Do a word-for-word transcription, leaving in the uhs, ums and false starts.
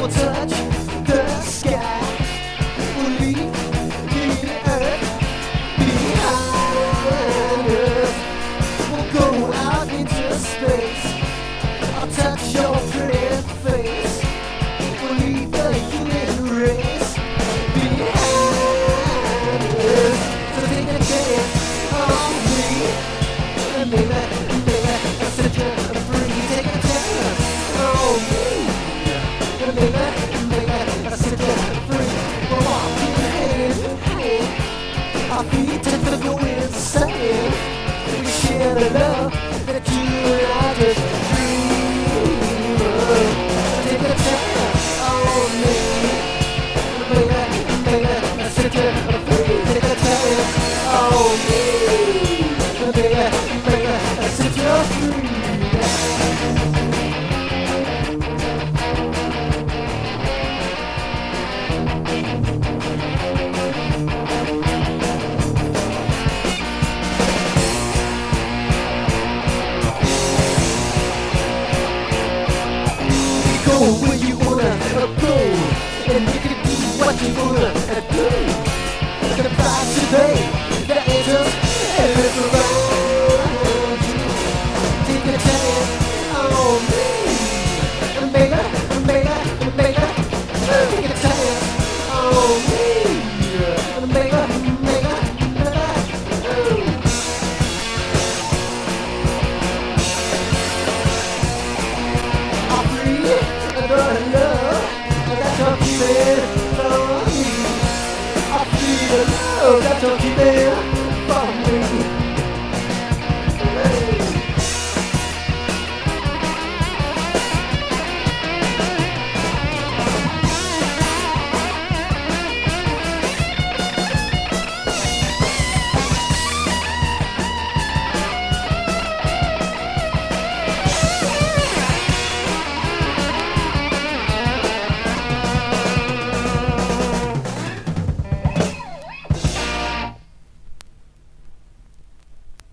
will touch the sky. We'll leave the earth behind us. We'll go out into space. I'll touch your pretty face. We'll leave the human race behind us. So take a chance on me, and baby, baby, I'll set you free. Take a chance on me, and baby, baby, I'll set you free. We're walking hand in hand, our feet tend to go insane. We share the love that you and I just dream of. Take a chance on me, baby, baby, I'll set you free. Take a chance on me, baby, baby, I'll set you free. Go where you wanna go, and you can do what you wanna do. The price today